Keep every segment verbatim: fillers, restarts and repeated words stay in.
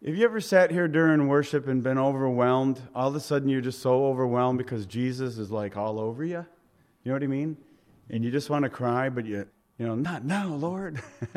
Have you ever sat here during worship and been overwhelmed? All of a sudden you're just so overwhelmed because Jesus is like all over you. You know what I mean? And you just want to cry, but you, you know, not now, Lord.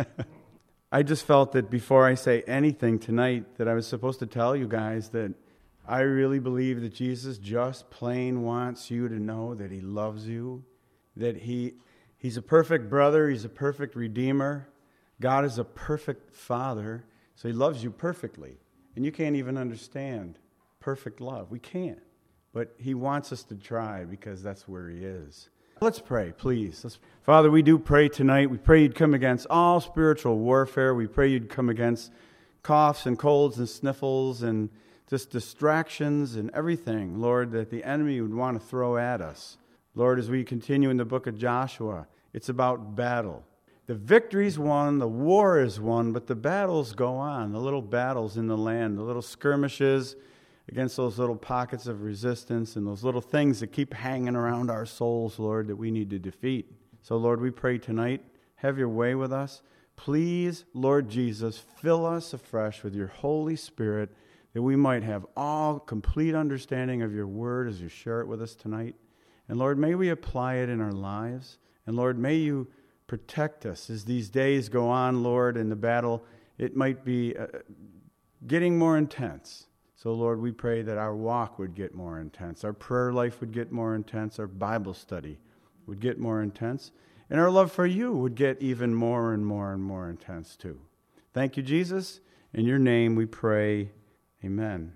I just felt that before I say anything tonight that I was supposed to tell you guys that I really believe that Jesus just plain wants you to know that he loves you, that he he's a perfect brother, he's a perfect redeemer. God is a perfect father. So he loves you perfectly. And you can't even understand perfect love. We can't. But he wants us to try because that's where he is. Let's pray, please. Let's... Father, we do pray tonight. We pray you'd come against all spiritual warfare. We pray you'd come against coughs and colds and sniffles and just distractions and everything, Lord, that the enemy would want to throw at us. Lord, as we continue in the book of Joshua, it's about battle. The victory's won, the war is won, but the battles go on, the little battles in the land, the little skirmishes against those little pockets of resistance and those little things that keep hanging around our souls, Lord, that we need to defeat. So, Lord, we pray tonight, have your way with us. Please, Lord Jesus, fill us afresh with your Holy Spirit that we might have all complete understanding of your word as you share it with us tonight. And, Lord, may we apply it in our lives. And, Lord, may you protect us as these days go on, Lord, in the battle. It might be uh, getting more intense. So, Lord, we pray that our walk would get more intense. Our prayer life would get more intense. Our Bible study would get more intense. And our love for you would get even more and more and more intense, too. Thank you, Jesus. In your name we pray. Amen.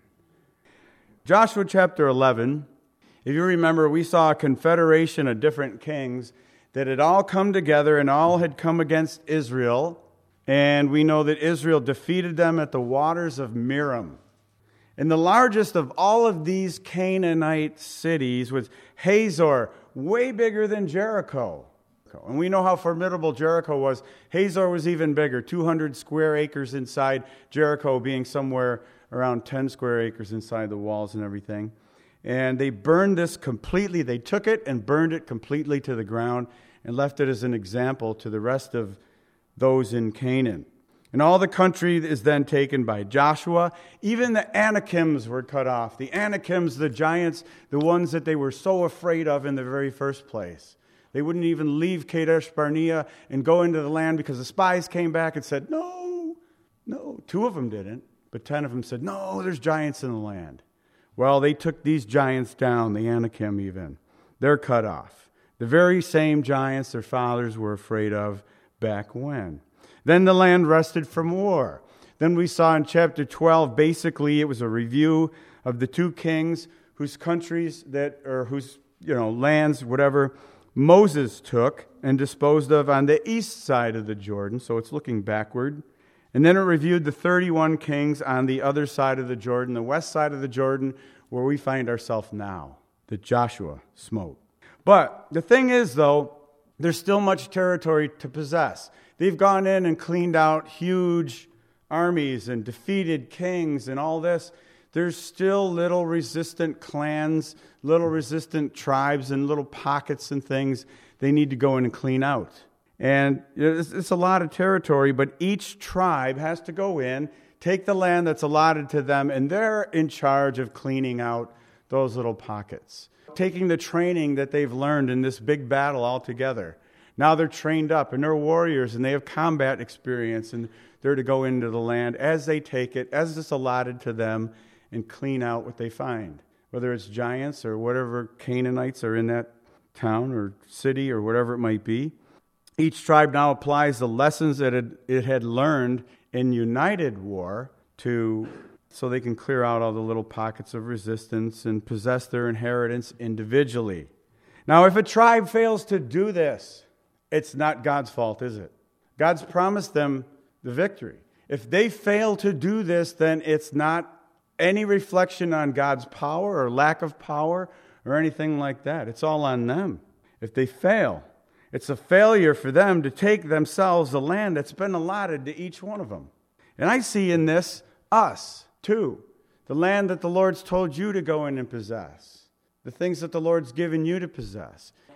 Joshua chapter eleven. If you remember, we saw a confederation of different kings that had all come together and all had come against Israel. And we know that Israel defeated them at the waters of Merom. And the largest of all of these Canaanite cities was Hazor, way bigger than Jericho. And we know how formidable Jericho was. Hazor was even bigger, two hundred square acres inside, Jericho being somewhere around ten square acres inside the walls and everything. And they burned this completely. They took it and burned it completely to the ground and left it as an example to the rest of those in Canaan. And all the country is then taken by Joshua. Even the Anakims were cut off. The Anakims, the giants, the ones that they were so afraid of in the very first place. They wouldn't even leave Kadesh Barnea and go into the land because the spies came back and said, no, no. Two of them didn't, but ten of them said, no, there's giants in the land. Well, they took these giants down, the Anakim even. They're cut off. The very same giants their fathers were afraid of back when. Then the land rested from war. Then we saw in chapter twelve, basically it was a review of the two kings whose countries that, or whose, you know, lands, whatever, Moses took and disposed of on the east side of the Jordan. So it's looking backward. And then it reviewed the thirty-one kings on the other side of the Jordan, the west side of the Jordan, where we find ourselves now, that Joshua smote. But the thing is, though, there's still much territory to possess. They've gone in and cleaned out huge armies and defeated kings and all this. There's still little resistant clans, little resistant tribes and little pockets and things they need to go in and clean out. And it's, it's a lot of territory, but each tribe has to go in, take the land that's allotted to them, and they're in charge of cleaning out those little pockets. Taking the training that they've learned in this big battle all together. Now they're trained up, and they're warriors, and they have combat experience, and they're to go into the land as they take it, as it's allotted to them, and clean out what they find. Whether it's giants or whatever Canaanites are in that town or city or whatever it might be. Each tribe now applies the lessons that it, it had learned in united war to so they can clear out all the little pockets of resistance and possess their inheritance individually. Now, if a tribe fails to do this, it's not God's fault, is it? God's promised them the victory. If they fail to do this, then it's not any reflection on God's power or lack of power or anything like that. It's all on them. If they fail, it's a failure for them to take themselves the land that's been allotted to each one of them. And I see in this us, too. The land that the Lord's told you to go in and possess. The things that the Lord's given you to possess.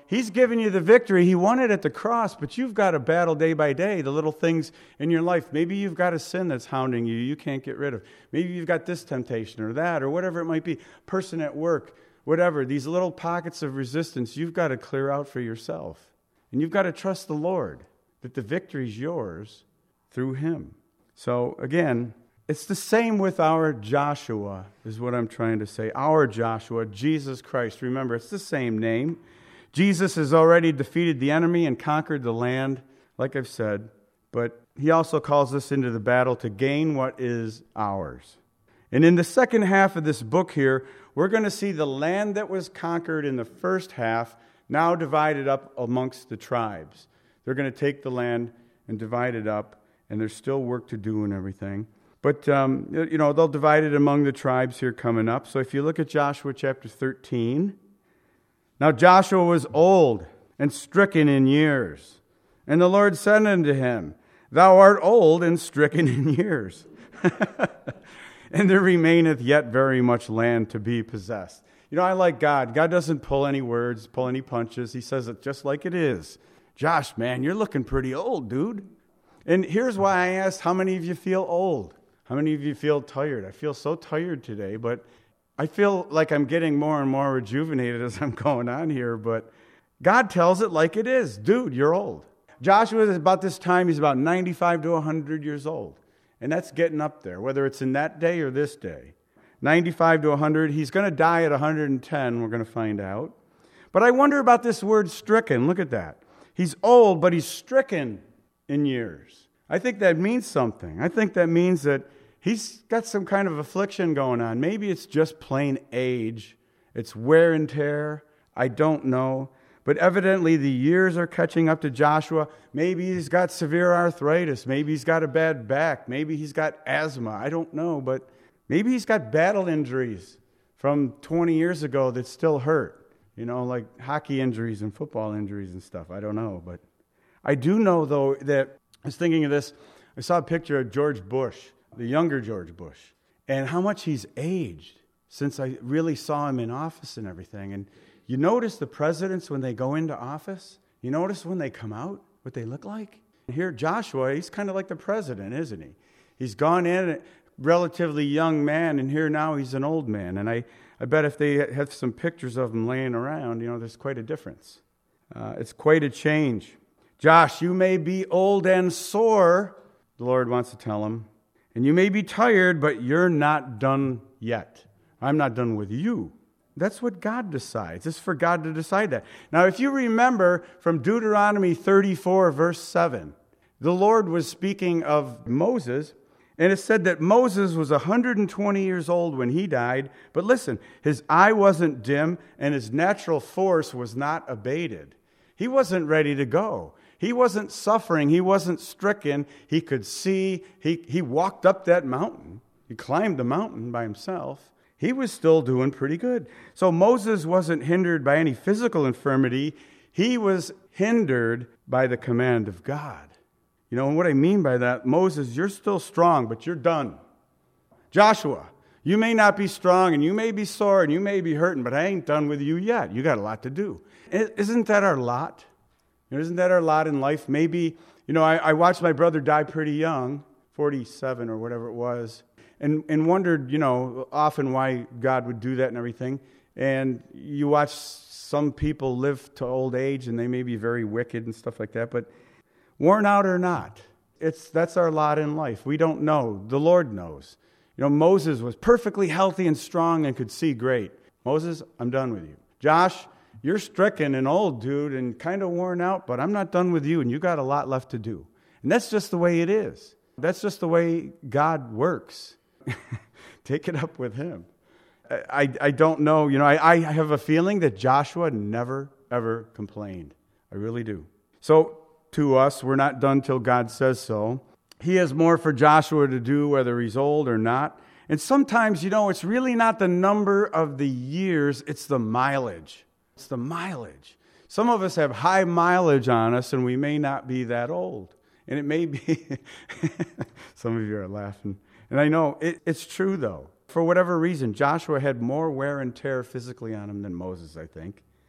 he's given you the victory. He won it at the cross, but you've got to battle day by day, the little things in your life. Maybe you've got a sin that's hounding you you can't get rid of. Maybe you've got this temptation or that or whatever it might be. Person at work, whatever. These little pockets of resistance you've got to clear out for yourself. And you've got to trust the Lord that the victory's yours through him. So again, it's the same with our Joshua, is what I'm trying to say. Our Joshua, Jesus Christ. Remember, it's the same name. Jesus has already defeated the enemy and conquered the land, like I've said. But he also calls us into the battle to gain what is ours. And in the second half of this book here, we're going to see the land that was conquered in the first half now divided up amongst the tribes. They're going to take the land and divide it up, and there's still work to do and everything. But, um, you know, they'll divide it among the tribes here coming up. So if you look at Joshua chapter thirteen. Now Joshua was old and stricken in years. And the Lord said unto him, Thou art old and stricken in years. And there remaineth yet very much land to be possessed. You know, I like God. God doesn't pull any words, pull any punches. He says it just like it is. Josh, man, you're looking pretty old, dude. And here's why I asked, how many of you feel old? How many of you feel tired? I feel so tired today, but I feel like I'm getting more and more rejuvenated as I'm going on here, but God tells it like it is. Dude, you're old. Joshua is about this time, he's about ninety-five to one hundred years old, and that's getting up there, whether it's in that day or this day. ninety-five to one hundred, he's going to die at one hundred ten, we're going to find out. But I wonder about this word stricken. Look at that. He's old, but he's stricken in years. I think that means something. I think that means that he's got some kind of affliction going on. Maybe it's just plain age. It's wear and tear. I don't know. But evidently the years are catching up to Joshua. Maybe he's got severe arthritis. Maybe he's got a bad back. Maybe he's got asthma. I don't know. But maybe he's got battle injuries from twenty years ago that still hurt. You know, like hockey injuries and football injuries and stuff. I don't know. But I do know, though, that I was thinking of this. I saw a picture of George Bush, the younger George Bush, and how much he's aged since I really saw him in office and everything. And you notice the presidents when they go into office, you notice when they come out, what they look like. And here, Joshua, he's kind of like the president, isn't he? He's gone in, a relatively young man, and here now he's an old man. And I, I bet if they have some pictures of him laying around, you know, there's quite a difference. Uh, it's quite a change. Josh, you may be old and sore, the Lord wants to tell him. And you may be tired, but you're not done yet. I'm not done with you. That's what God decides. It's for God to decide that. Now, if you remember from Deuteronomy thirty-four, verse seven, the Lord was speaking of Moses, and it said that Moses was one hundred twenty years old when he died. But listen, his eye wasn't dim, and his natural force was not abated. He wasn't ready to go. He wasn't suffering. He wasn't stricken. He could see. He, he walked up that mountain. He climbed the mountain by himself. He was still doing pretty good. So Moses wasn't hindered by any physical infirmity. He was hindered by the command of God. You know, and what I mean by that, Moses, you're still strong, but you're done. Joshua, you may not be strong, and you may be sore, and you may be hurting, but I ain't done with you yet. You got a lot to do. Isn't that our lot? Isn't that our lot in life? Maybe, you know, I, I watched my brother die pretty young, forty-seven or whatever it was, and, and wondered, you know, often why God would do that and everything. And you watch some people live to old age, and they may be very wicked and stuff like that, but worn out or not, it's that's our lot in life. We don't know. The Lord knows. You know, Moses was perfectly healthy and strong and could see great. Moses, I'm done with you. Josh, you're stricken and old, dude, and kind of worn out, but I'm not done with you, and you got a lot left to do. And that's just the way it is. That's just the way God works. Take it up with him. I, I don't know. You know, I, I have a feeling that Joshua never, ever complained. I really do. So, to us, we're not done till God says so. He has more for Joshua to do, whether he's old or not. And sometimes, you know, it's really not the number of the years, it's the mileage. It's the mileage. Some of us have high mileage on us, and we may not be that old. And it may be, some of you are laughing. And I know, it, it's true, though. For whatever reason, Joshua had more wear and tear physically on him than Moses, I think.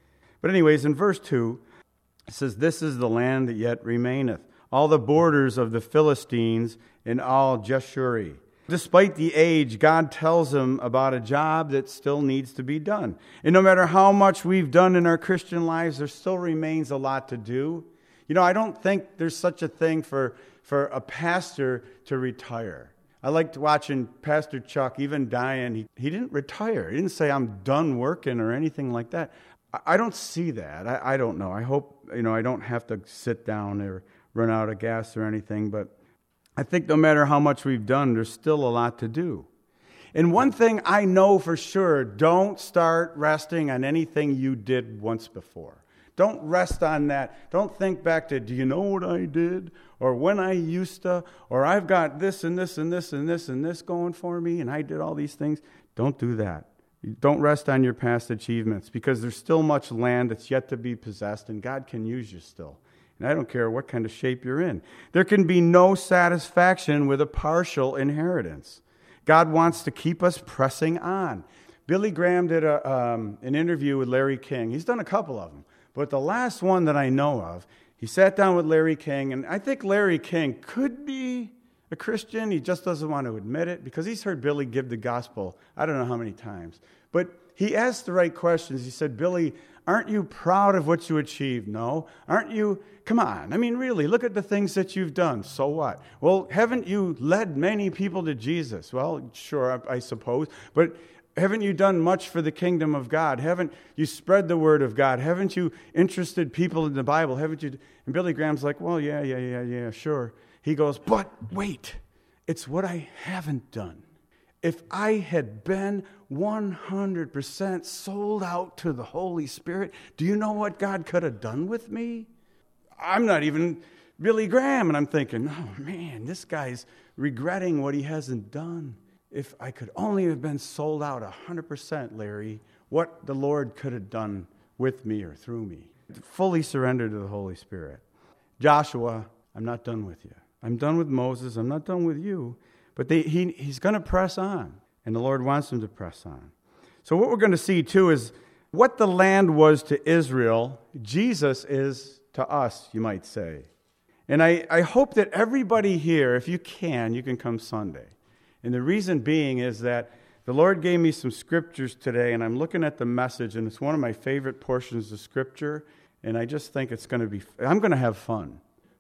But anyways, in verse two, it says, "This is the land that yet remaineth, all the borders of the Philistines and all Jeshurun." Despite the age, God tells him about a job that still needs to be done. And no matter how much we've done in our Christian lives, there still remains a lot to do. You know, I don't think there's such a thing for, for a pastor to retire. I liked watching Pastor Chuck, even dying. He, he didn't retire. He didn't say, "I'm done working," or anything like that. I, I don't see that. I, I don't know. I hope, you know, I don't have to sit down or run out of gas or anything, but I think no matter how much we've done, there's still a lot to do. And one thing I know for sure, don't start resting on anything you did once before. Don't rest on that. Don't think back to, "Do you know what I did?" Or "When I used to," or "I've got this and this and this and this and this going for me, and I did all these things." Don't do that. Don't rest on your past achievements, because there's still much land that's yet to be possessed, and God can use you still. And I don't care what kind of shape you're in. There can be no satisfaction with a partial inheritance. God wants to keep us pressing on. Billy Graham did a, um, an interview with Larry King. He's done a couple of them. But the last one that I know of, he sat down with Larry King, and I think Larry King could be a Christian. He just doesn't want to admit it, because he's heard Billy give the gospel I don't know how many times. But he asked the right questions. He said, "Billy, aren't you proud of what you achieved?" "No." "Aren't you? Come on. I mean, really, look at the things that you've done. So what?" "Well, haven't you led many people to Jesus?" "Well, sure, I, I suppose. But haven't you done much for the kingdom of God? Haven't you spread the word of God? Haven't you interested people in the Bible? Haven't you?" And Billy Graham's like, "Well, yeah, yeah, yeah, yeah, sure." He goes, "But wait, it's what I haven't done. If I had been one hundred percent sold out to the Holy Spirit, do you know what God could have done with me?" I'm not even Billy Graham, and I'm thinking, "Oh, man, this guy's regretting what he hasn't done. If I could only have been sold out one hundred percent, Larry, what the Lord could have done with me or through me." Fully surrender to the Holy Spirit. Joshua, "I'm not done with you. I'm done with Moses. I'm not done with you." But they, he, he's going to press on, and the Lord wants him to press on. So what we're going to see, too, is what the land was to Israel, Jesus is to us, you might say. And I, I hope that everybody here, if you can, you can come Sunday. And the reason being is that the Lord gave me some scriptures today, and I'm looking at the message, and it's one of my favorite portions of Scripture, and I just think it's going to be, I'm going to have fun.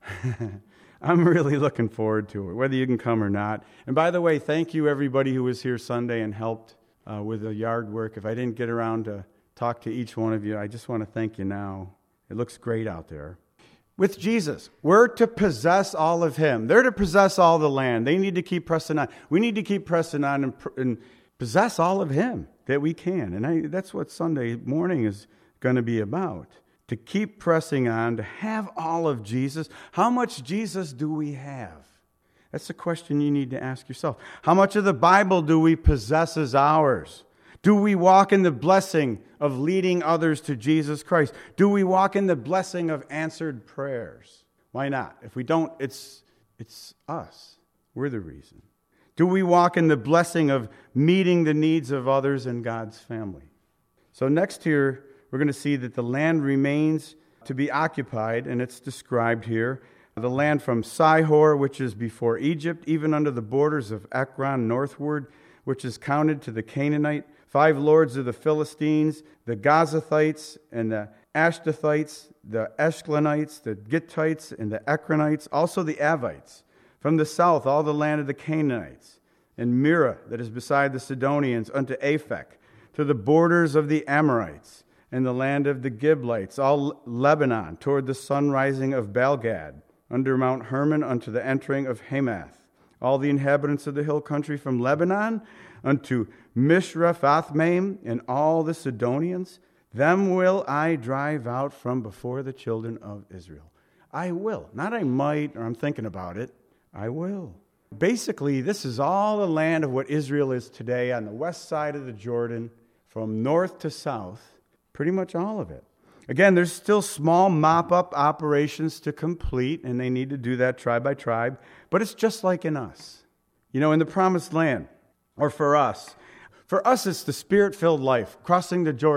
I'm really looking forward to it, whether you can come or not. And by the way, thank you everybody who was here Sunday and helped uh, with the yard work. If I didn't get around to talk to each one of you, I just want to thank you now. It looks great out there. With Jesus, we're to possess all of Him. They're to possess all the land. They need to keep pressing on. We need to keep pressing on and, and possess all of Him that we can. And I, that's what Sunday morning is going to be about. To keep pressing on, to have all of Jesus. How much Jesus do we have? That's the question you need to ask yourself. How much of the Bible do we possess as ours? Do we walk in the blessing of leading others to Jesus Christ? Do we walk in the blessing of answered prayers? Why not? If we don't, it's, it's us. We're the reason. Do we walk in the blessing of meeting the needs of others in God's family? So next here, we're going to see that the land remains to be occupied, and it's described here. The land from Sihor, which is before Egypt, even under the borders of Ekron northward, which is counted to the Canaanite, five lords of the Philistines, the Gazathites, and the Ashtathites, the Eshkelonites, the Gittites, and the Ekronites, also the Avites. From the south, all the land of the Canaanites, and Mirah, that is beside the Sidonians, unto Aphek, to the borders of the Amorites, and the land of the Giblites, all Lebanon, toward the sunrising of Balgad, under Mount Hermon, unto the entering of Hamath. All the inhabitants of the hill country from Lebanon unto Mishrephothmaim, and all the Sidonians, them will I drive out from before the children of Israel. I will. Not I might, or I'm thinking about it. I will. Basically, this is all the land of what Israel is today on the west side of the Jordan, from north to south. Pretty much all of it. Again, there's still small mop-up operations to complete, and they need to do that tribe by tribe. But it's just like in us. You know, in the Promised Land, or for us. For us, it's the Spirit-filled life, crossing the Jordan.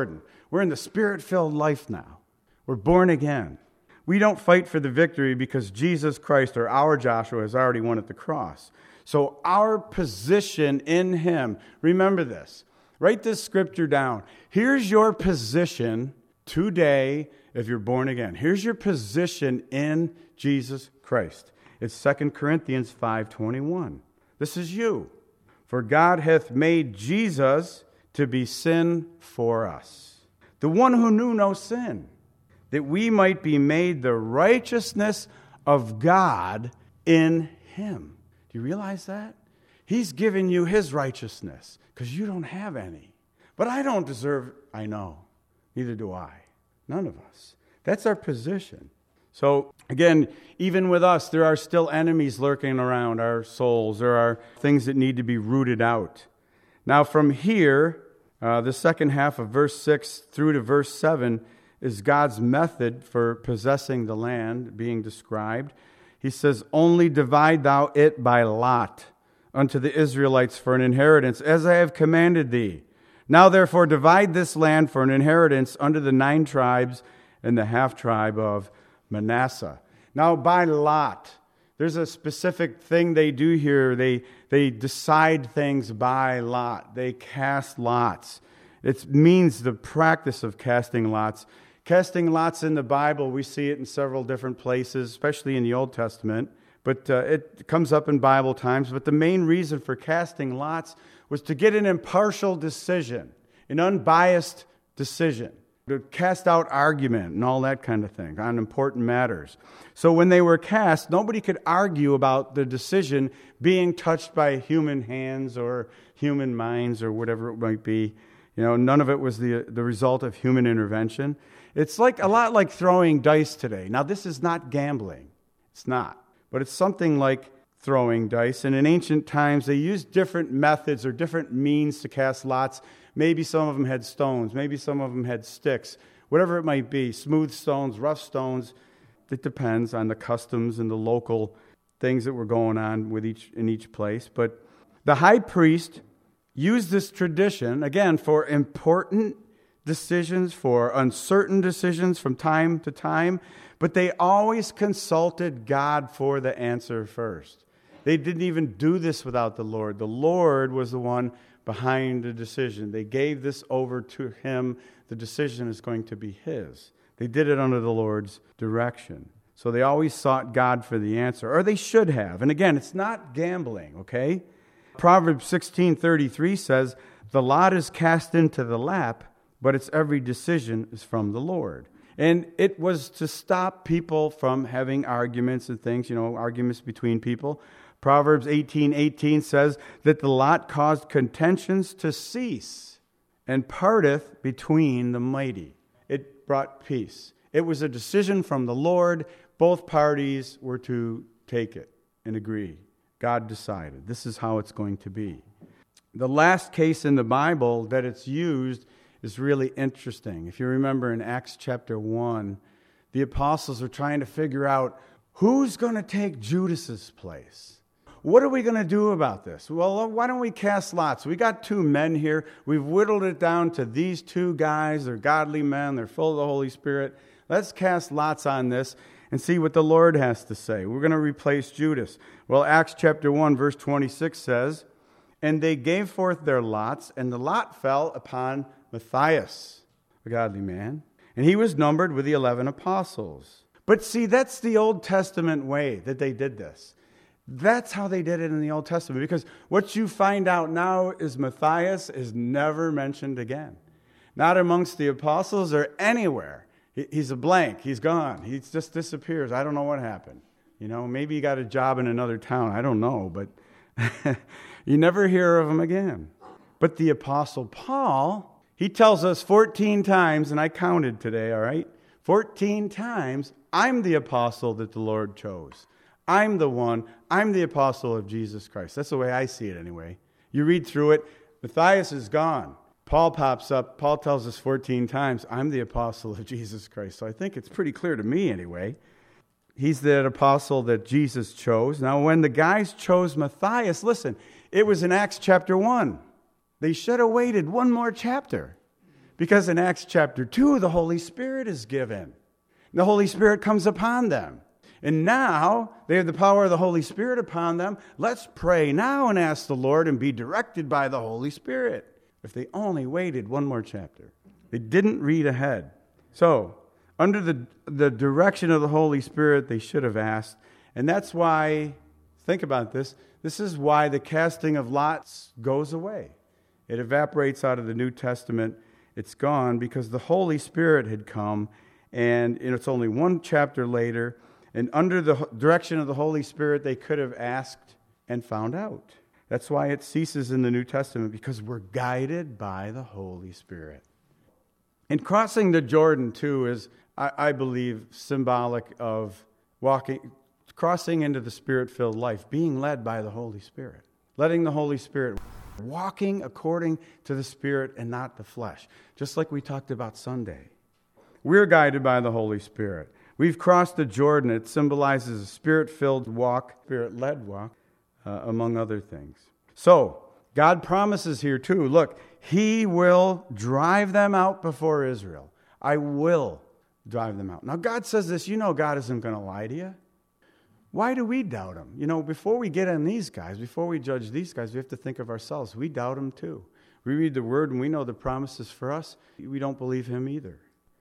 We're in the Spirit-filled life now. We're born again. We don't fight for the victory because Jesus Christ, or our Joshua, has already won at the cross. So our position in him, remember this. Write this scripture down. Here's your position today if you're born again. Here's your position in Jesus Christ. It's Second Corinthians five twenty-one. This is you. For God hath made Jesus to be sin for us, the one who knew no sin, that we might be made the righteousness of God in him. Do you realize that? He's given you his righteousness because you don't have any. But I don't deserve, I know. Neither do I. None of us. That's our position. So, again, even with us, there are still enemies lurking around our souls. There are things that need to be rooted out. Now, from here, uh, the second half of verse six through to verse seven is God's method for possessing the land being described. He says, only divide thou it by lot unto the Israelites for an inheritance, as I have commanded thee. Now therefore divide this land for an inheritance unto the nine tribes and the half tribe of Manasseh. Now by lot, there's a specific thing they do here. They, they decide things by lot. They cast lots. It means the practice of casting lots. Casting lots in the Bible, we see it in several different places, especially in the Old Testament. But uh, it comes up in Bible times. But the main reason for casting lots was to get an impartial decision, an unbiased decision, to cast out argument and all that kind of thing on important matters. So when they were cast, nobody could argue about the decision being touched by human hands or human minds or whatever it might be. You know, none of it was the the result of human intervention. It's like a lot like throwing dice today. Now, this is not gambling. It's not. But it's something like throwing dice. And in ancient times, they used different methods or different means to cast lots. Maybe some of them had stones. Maybe some of them had sticks. Whatever it might be, smooth stones, rough stones. It depends on the customs and the local things that were going on with each in each place. But the high priest used this tradition, again, for important decisions, for uncertain decisions from time to time, but they always consulted God for the answer first. They didn't even do this without the Lord. The Lord was the one behind the decision. They gave this over to him. The decision is going to be his. They did it under the Lord's direction. So they always sought God for the answer, or they should have. And again, it's not gambling, okay? Proverbs sixteen thirty-three says, the lot is cast into the lap, but its every decision is from the Lord. And it was to stop people from having arguments and things, you know, arguments between people. Proverbs eighteen eighteen says that the lot caused contentions to cease and parteth between the mighty. It brought peace. It was a decision from the Lord. Both parties were to take it and agree. God decided. This is how it's going to be. The last case in the Bible that it's used is really interesting. If you remember in Acts chapter one, the apostles are trying to figure out who's going to take Judas's place. What are we going to do about this? Well, why don't we cast lots? We got two men here. We've whittled it down to these two guys. They're godly men. They're full of the Holy Spirit. Let's cast lots on this and see what the Lord has to say. We're going to replace Judas. Well, Acts chapter one, verse twenty-six says, and they gave forth their lots, and the lot fell upon Matthias, a godly man, and he was numbered with the eleven apostles. But see, that's the Old Testament way that they did this. That's how they did it in the Old Testament, because what you find out now is Matthias is never mentioned again. Not amongst the apostles or anywhere. He's a blank. He's gone. He just disappears. I don't know what happened. You know, maybe he got a job in another town. I don't know, but you never hear of him again. But the Apostle Paul, he tells us fourteen times, and I counted today, all right? fourteen times, I'm the apostle that the Lord chose. I'm the one. I'm the apostle of Jesus Christ. That's the way I see it anyway. You read through it, Matthias is gone. Paul pops up. Paul tells us fourteen times, I'm the apostle of Jesus Christ. So I think it's pretty clear to me anyway. He's that apostle that Jesus chose. Now, when the guys chose Matthias, listen, it was in Acts chapter one. They should have waited one more chapter. Because in Acts chapter two, the Holy Spirit is given. The Holy Spirit comes upon them. And now they have the power of the Holy Spirit upon them. Let's pray now and ask the Lord and be directed by the Holy Spirit. If they only waited one more chapter. They didn't read ahead. So, under the, the direction of the Holy Spirit, they should have asked. And that's why, think about this, this is why the casting of lots goes away. It evaporates out of the New Testament. It's gone because the Holy Spirit had come, and it's only one chapter later, and under the direction of the Holy Spirit, they could have asked and found out. That's why it ceases in the New Testament, because we're guided by the Holy Spirit. And crossing the Jordan, too, is, I, I believe, symbolic of walking, crossing into the Spirit-filled life, being led by the Holy Spirit, letting the Holy Spirit, walking according to the Spirit and not the flesh, just like we talked about Sunday. We're guided by the Holy Spirit. We've crossed the Jordan. It symbolizes a Spirit-filled walk, Spirit-led walk, uh, among other things. So, God promises here too, look, He will drive them out before Israel. I will drive them out. Now, God says this, you know God isn't going to lie to you. Why do we doubt Him? You know, before we get on these guys, before we judge these guys, we have to think of ourselves. We doubt Him too. We read the Word and we know the promises for us. We don't believe Him either.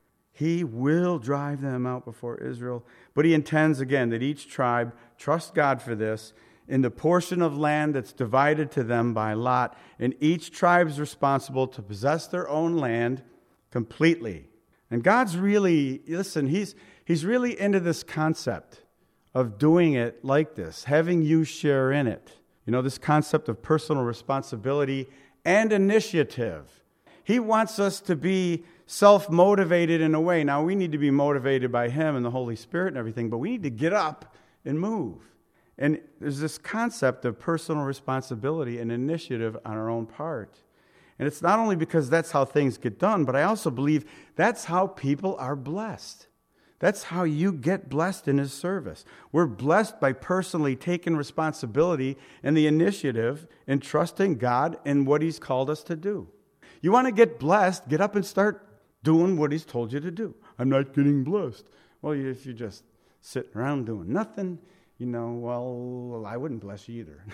He will drive them out before Israel. But He intends, again, that each tribe trust God for this in the portion of land that's divided to them by lot. And each tribe's responsible to possess their own land completely. And God's really, listen, He's, he's really into this concept of doing it like this, having you share in it. You know, this concept of personal responsibility and initiative. He wants us to be self-motivated in a way. Now, we need to be motivated by Him and the Holy Spirit and everything, but we need to get up and move. And there's this concept of personal responsibility and initiative on our own part. And it's not only because that's how things get done, but I also believe that's how people are blessed. That's how you get blessed in His service. We're blessed by personally taking responsibility and the initiative and trusting God in what He's called us to do. You want to get blessed, get up and start doing what He's told you to do. I'm not getting blessed. Well, if you're just sitting around doing nothing, you know, well, I wouldn't bless you either.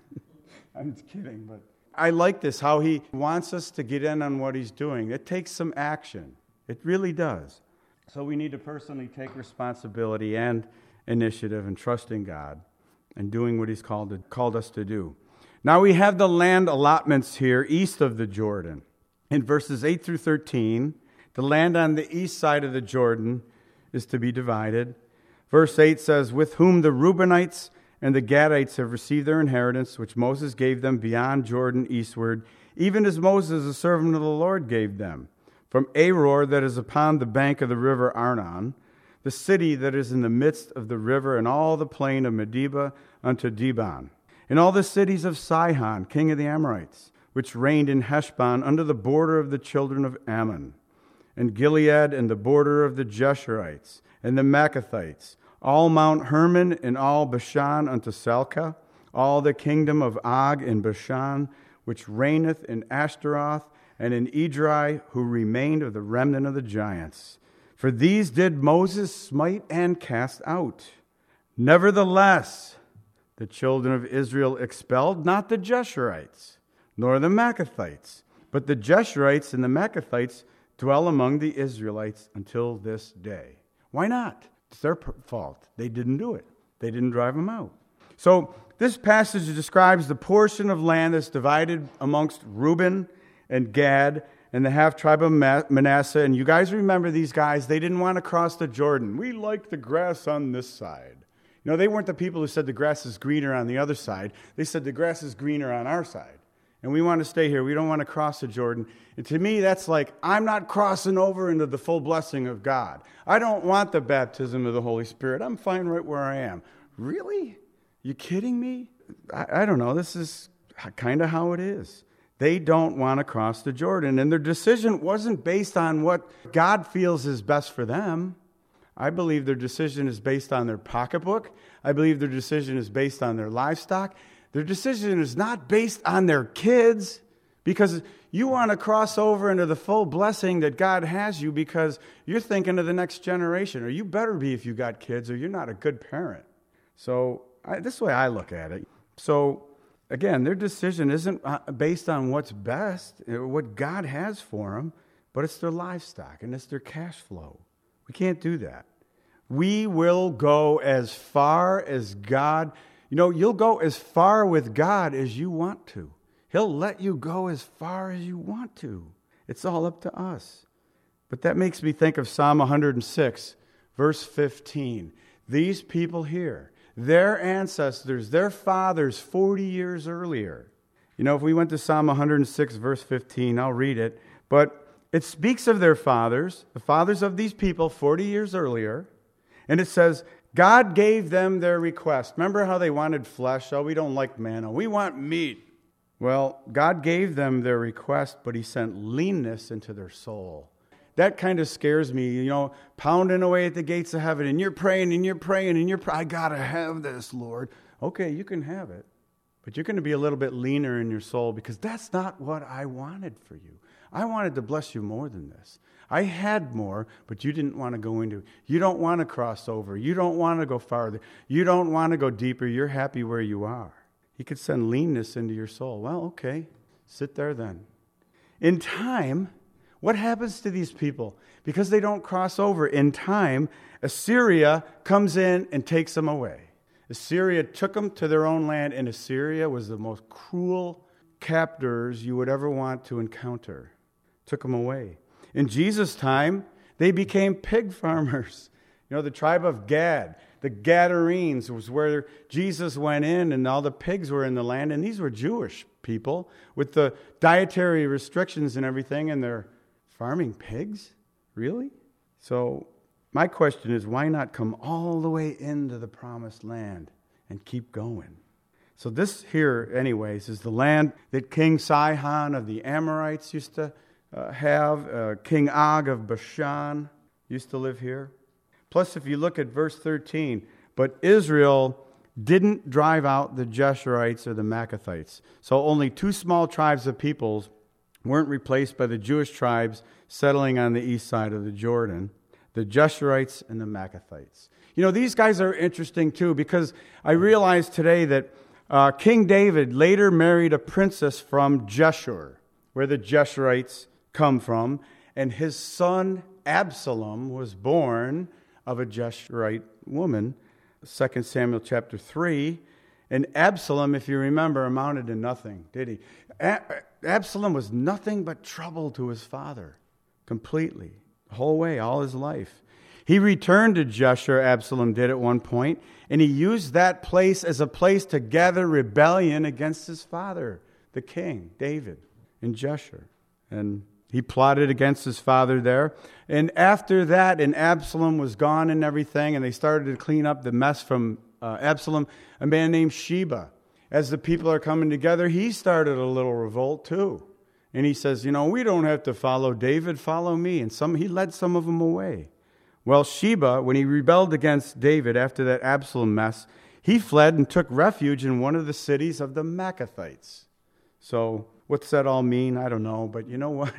I'm just kidding, but I like this, how He wants us to get in on what He's doing. It takes some action. It really does. So we need to personally take responsibility and initiative and trusting God and doing what He's called, to, called us to do. Now we have the land allotments here east of the Jordan. In verses eight through thirteen, the land on the east side of the Jordan is to be divided. Verse eight says, with whom the Reubenites and the Gadites have received their inheritance, which Moses gave them beyond Jordan eastward, even as Moses, the servant of the Lord, gave them. From Aror, that is upon the bank of the river Arnon, the city that is in the midst of the river, and all the plain of Medeba unto Dibon, and all the cities of Sihon, king of the Amorites, which reigned in Heshbon under the border of the children of Ammon, and Gilead and the border of the Jeshurites, and the Maccathites, all Mount Hermon and all Bashan unto Salcah, all the kingdom of Og in Bashan, which reigneth in Ashtaroth, and in Edrei, who remained of the remnant of the giants. For these did Moses smite and cast out. Nevertheless, the children of Israel expelled not the Jeshurites, nor the Maccathites, but the Jeshurites and the Maccathites dwell among the Israelites until this day. Why not? It's their fault. They didn't do it. They didn't drive them out. So this passage describes the portion of land that's divided amongst Reuben and Gad and the half-tribe of Manasseh. And you guys remember these guys, they didn't want to cross the Jordan. We like the grass on this side. You know, they weren't the people who said the grass is greener on the other side. They said the grass is greener on our side. And we want to stay here. We don't want to cross the Jordan. And to me, that's like, I'm not crossing over into the full blessing of God. I don't want the baptism of the Holy Spirit. I'm fine right where I am. Really? You kidding me? I, I don't know. This is kind of how it is. They don't want to cross the Jordan. And their decision wasn't based on what God feels is best for them. I believe their decision is based on their pocketbook. I believe their decision is based on their livestock. Their decision is not based on their kids, Because you want to cross over into the full blessing that God has you because you're thinking of the next generation. Or you better be if you got kids, or you're not a good parent. So I, this is the way I look at it. So again, their decision isn't based on what's best, what God has for them, but it's their livestock and it's their cash flow. We can't do that. We will go as far as God. You know, you'll go as far with God as you want to. He'll let you go as far as you want to. It's all up to us. But that makes me think of Psalm one hundred six, verse fifteen. These people here, their ancestors, their fathers forty years earlier. You know, if we went to Psalm one hundred six, verse fifteen, I'll read it. But it speaks of their fathers, the fathers of these people forty years earlier. And it says, God gave them their request. Remember how they wanted flesh? Oh, we don't like manna. We want meat. Well, God gave them their request, but he sent leanness into their soul. That kind of scares me, you know, pounding away at the gates of heaven, and you're praying, and you're praying, and you're praying, I got to have this, Lord. Okay, you can have it, but you're going to be a little bit leaner in your soul because that's not what I wanted for you. I wanted to bless you more than this. I had more, but you didn't want to go into it. You don't want to cross over. You don't want to go farther. You don't want to go deeper. You're happy where you are. He could send leanness into your soul. Well, okay, sit there then. In time, what happens to these people? Because they don't cross over, in time, Assyria comes in and takes them away. Assyria took them to their own land, and Assyria was the most cruel captors you would ever want to encounter. Took them away. In Jesus' time, they became pig farmers. You know, the tribe of Gad, the Gadarenes was where Jesus went in, and all the pigs were in the land, and these were Jewish people with the dietary restrictions and everything, and they're farming pigs? Really? So my question is, why not come all the way into the promised land and keep going? So this here, anyways, is the land that King Sihon of the Amorites used to uh, have. Uh, King Og of Bashan used to live here. Plus, if you look at verse thirteen, but Israel didn't drive out the Jeshurites or the Maccathites. So only two small tribes of peoples weren't replaced by the Jewish tribes settling on the east side of the Jordan, the Jeshurites and the Maccathites. You know, these guys are interesting too, because I realize today that uh, King David later married a princess from Jeshur, where the Jeshurites come from, and his son Absalom was born of a Jeshurite woman, Second Samuel chapter three. And Absalom, if you remember, amounted to nothing, did he? A- Absalom was nothing but trouble to his father, completely, the whole way, all his life. He returned to Jeshur, Absalom did at one point, and he used that place as a place to gather rebellion against his father, the king, David, in Jeshur. And he plotted against his father there. And after that, and Absalom was gone and everything, and they started to clean up the mess from uh, Absalom, a man named Sheba. As the people are coming together, he started a little revolt too. And he says, you know, we don't have to follow David, follow me. And some he led some of them away. Well, Sheba, when he rebelled against David after that Absalom mess, he fled and took refuge in one of the cities of the Maccathites. So what's that all mean? I don't know. But you know what?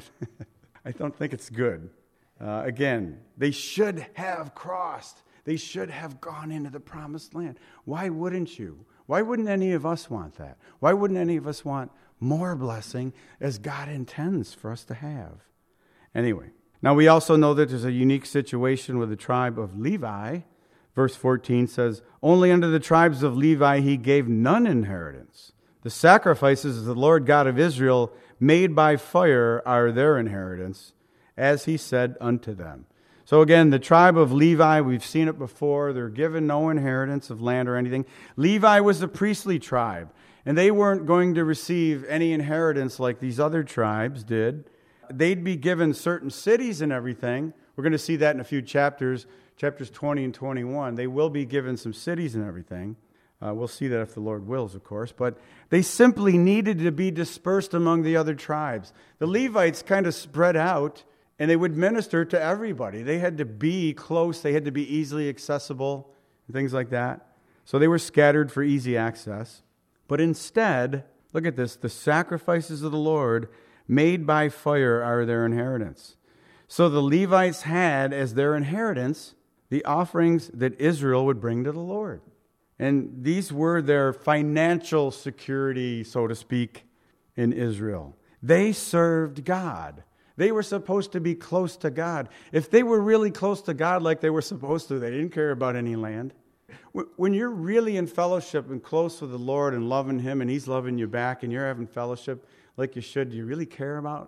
I don't think it's good. Uh, again, they should have crossed. They should have gone into the promised land. Why wouldn't you? Why wouldn't any of us want that? Why wouldn't any of us want more blessing as God intends for us to have? Anyway, now we also know that there's a unique situation with the tribe of Levi. Verse fourteen says, only unto the tribes of Levi he gave none inheritance. The sacrifices of the Lord God of Israel made by fire are their inheritance, as he said unto them. So again, the tribe of Levi, we've seen it before. They're given no inheritance of land or anything. Levi was a priestly tribe, and they weren't going to receive any inheritance like these other tribes did. They'd be given certain cities and everything. We're going to see that in a few chapters, chapters twenty and twenty-one. They will be given some cities and everything. Uh, we'll see that if the Lord wills, of course. But they simply needed to be dispersed among the other tribes. The Levites kind of spread out, and they would minister to everybody. They had to be close. They had to be easily accessible, and things like that. So they were scattered for easy access. But instead, Look at this. The sacrifices of the Lord made by fire are their inheritance. So the Levites had as their inheritance the offerings that Israel would bring to the Lord. And these were their financial security, so to speak, in Israel. They served God. They were supposed to be close to God. If they were really close to God like they were supposed to, they didn't care about any land. When you're really in fellowship and close with the Lord and loving Him and He's loving you back and you're having fellowship like you should, do you really care about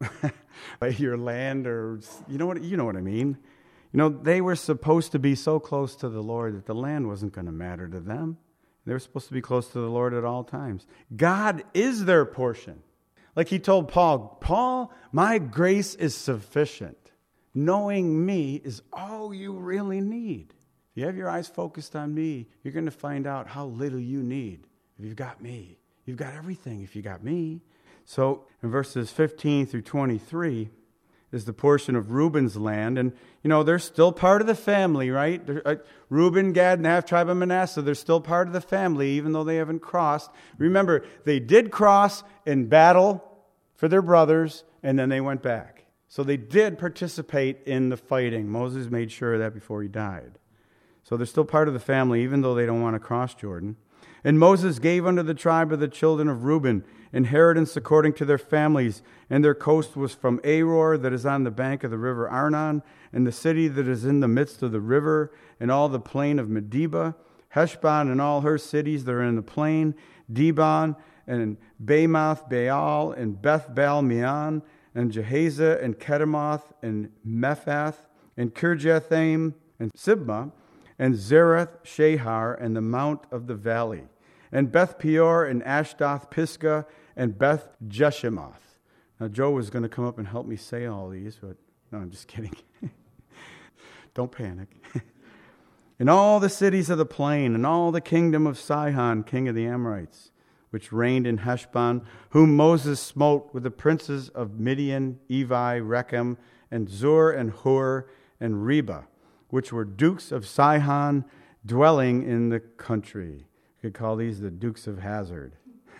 your land or, you know what, you know what I mean? You know, they were supposed to be so close to the Lord that the land wasn't going to matter to them. They were supposed to be close to the Lord at all times. God is their portion. Like He told Paul, Paul, my grace is sufficient. Knowing me is all you really need. If you have your eyes focused on me, you're going to find out how little you need if you've got me. You've got everything if you got me. So in verses fifteen through twenty-three is the portion of Reuben's land. And, you know, they're still part of the family, right? Uh, Reuben, Gad, and the half-tribe of Manasseh, they're still part of the family, even though they haven't crossed. Remember, they did cross in battle for their brothers, and then they went back. So they did participate in the fighting. Moses made sure of that before he died. So they're still part of the family, even though they don't want to cross Jordan. And Moses gave unto the tribe of the children of Reuben inheritance according to their families, and their coast was from Aror, that is on the bank of the river Arnon, and the city that is in the midst of the river, and all the plain of Medeba, Heshbon and all her cities that are in the plain, Dibon, and Bamoth, Baal, and Beth Baal Meon, and Jehaza, and Kedemoth, and Mephath, and Kirjathaim, and Sibmah, and Zereth, Shahar, and the mount of the valley, and Beth Peor, and Ashdoth, Pisgah, and Beth Jeshemoth. Now, Joe was going to come up and help me say all these, but no, I'm just kidding. Don't panic. And all the cities of the plain, and all the kingdom of Sihon, king of the Amorites, which reigned in Heshbon, whom Moses smote with the princes of Midian, Evi, Rechem, and Zur, and Hur, and Reba, which were dukes of Sihon, dwelling in the country. You could call these the dukes of Hazard.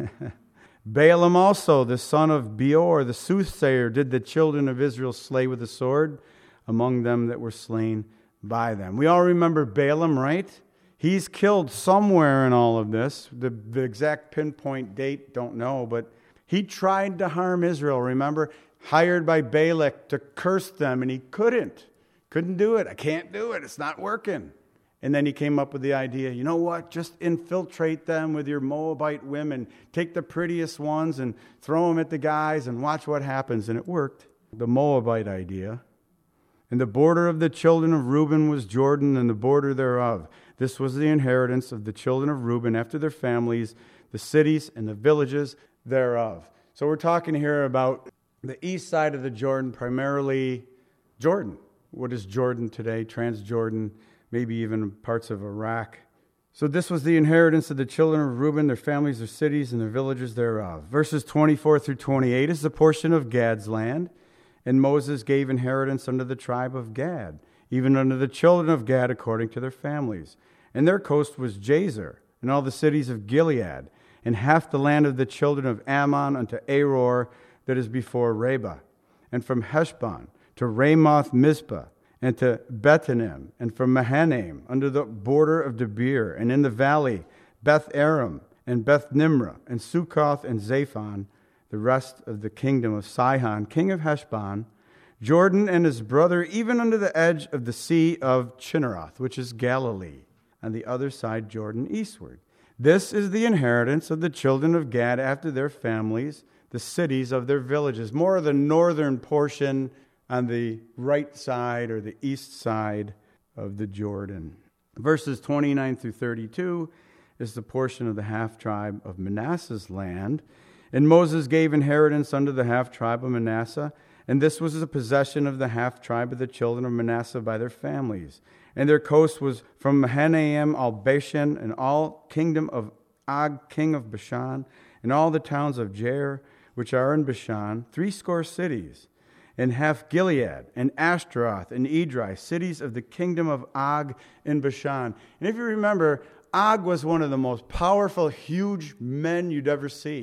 Balaam also, the son of Beor, the soothsayer, did the children of Israel slay with the sword among them that were slain by them. We all remember Balaam, right? He's killed somewhere in all of this. The, the exact pinpoint date, don't know, but he tried to harm Israel, remember? Hired by Balak to curse them, and he couldn't. Couldn't do it. I can't do it. It's not working. And then he came up with the idea, you know what? Just infiltrate them with your Moabite women. Take the prettiest ones and throw them at the guys and watch what happens. And it worked. The Moabite idea. And the border of the children of Reuben was Jordan, and the border thereof. This was the inheritance of the children of Reuben after their families, the cities and the villages thereof. So we're talking here about the east side of the Jordan, primarily Jordan. What is Jordan today? Transjordan, maybe even parts of Iraq. So this was the inheritance of the children of Reuben, their families, their cities, and their villages thereof. Verses twenty-four through twenty-eight is the portion of Gad's land. And Moses gave inheritance unto the tribe of Gad, even unto the children of Gad according to their families. And their coast was Jazer, and all the cities of Gilead, and half the land of the children of Ammon unto Aror that is before Reba, and from Heshbon to Ramoth Mizpah, and to Bethlehem, and from Mahanaim, under the border of Debir, and in the valley, Beth Aram, and Beth Nimrah, and Succoth, and Zaphon, the rest of the kingdom of Sihon, king of Heshbon, Jordan and his brother, even unto the edge of the sea of Chinneroth, which is Galilee, on the other side Jordan eastward. This is the inheritance of the children of Gad after their families, the cities of their villages. More of the northern portion on the right side or the east side of the Jordan. Verses twenty-nine through thirty-two is the portion of the half-tribe of Manasseh's land. And Moses gave inheritance unto the half-tribe of Manasseh, and this was the possession of the half-tribe of the children of Manasseh by their families. And their coast was from Mahanaim, all Bashan, and all kingdom of Og, king of Bashan, and all the towns of Jair, which are in Bashan, threescore cities, and half Gilead, and Ashtaroth, and Edrei, cities of the kingdom of Og in Bashan. And if you remember, Og was one of the most powerful, huge men you'd ever see.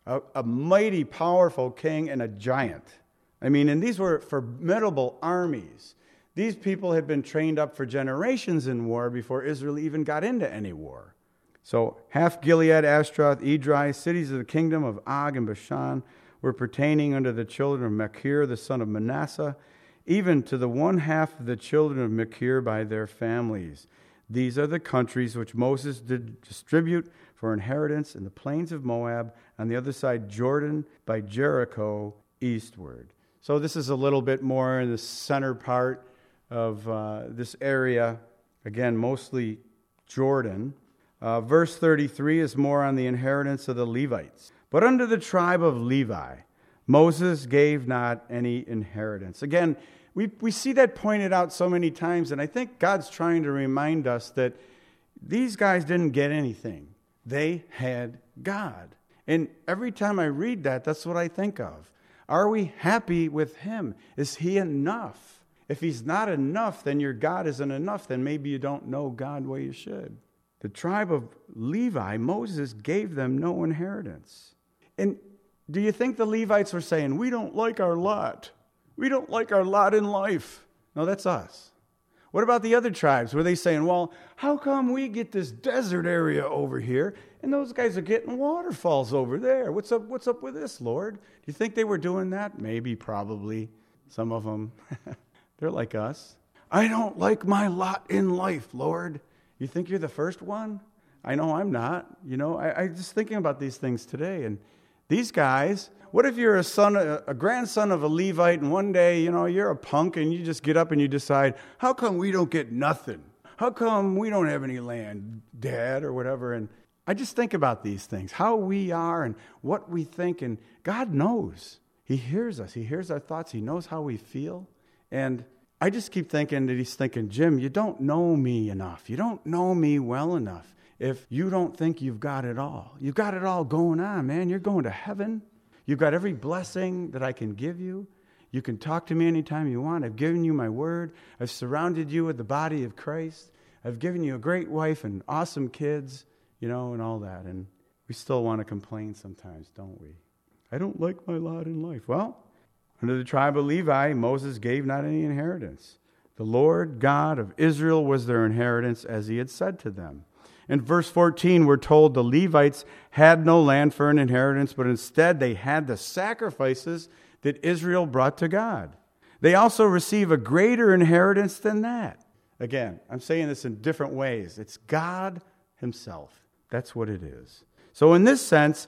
a, a mighty, powerful king and a giant. I mean, and these were formidable armies. These people had been trained up for generations in war before Israel even got into any war. So half Gilead, Ashtaroth, Edrei, cities of the kingdom of Og and Bashan, were pertaining unto the children of Machir, the son of Manasseh, even to the one half of the children of Machir by their families. These are the countries which Moses did distribute for inheritance in the plains of Moab, on the other side Jordan, by Jericho, eastward. So this is a little bit more in the center part of uh, this area. Again, mostly Jordan. Uh, verse thirty-three is more on the inheritance of the Levites. But unto the tribe of Levi, Moses gave not any inheritance. Again, we, we see that pointed out so many times, and I think God's trying to remind us that these guys didn't get anything. They had God. And every time I read that, that's what I think of. Are we happy with him? Is he enough? If he's not enough, then your God isn't enough. Then maybe you don't know God the way you should. The tribe of Levi, Moses gave them no inheritance. And do you think the Levites were saying, we don't like our lot? We don't like our lot in life. No, that's us. What about the other tribes? Were they saying, well, how come we get this desert area over here and those guys are getting waterfalls over there? What's up, what's up with this, Lord? Do you think they were doing that? Maybe, probably. Some of them. They're like us. I don't like my lot in life, Lord. You think you're the first one? I know I'm not. You know, I, I'm just thinking about these things today. And these guys, what if you're a son, a, a grandson of a Levite, and one day, you know, you're a punk, and you just get up and you decide, how come we don't get nothing? How come we don't have any land, Dad, or whatever? And I just think about these things, how we are and what we think. And God knows. He hears us. He hears our thoughts. He knows how we feel. And I just keep thinking that he's thinking, Jim, you don't know me enough. You don't know me well enough if you don't think you've got it all. You've got it all going on, man. You're going to heaven. You've got every blessing that I can give you. You can talk to me anytime you want. I've given you my word. I've surrounded you with the body of Christ. I've given you a great wife and awesome kids, you know, and all that. And we still want to complain sometimes, don't we? I don't like my lot in life. Well, under the tribe of Levi, Moses gave not any inheritance. The Lord God of Israel was their inheritance, as he had said to them. In verse fourteen, we're told the Levites had no land for an inheritance, but instead they had the sacrifices that Israel brought to God. They also receive a greater inheritance than that. Again, I'm saying this in different ways. It's God himself. That's what it is. So in this sense,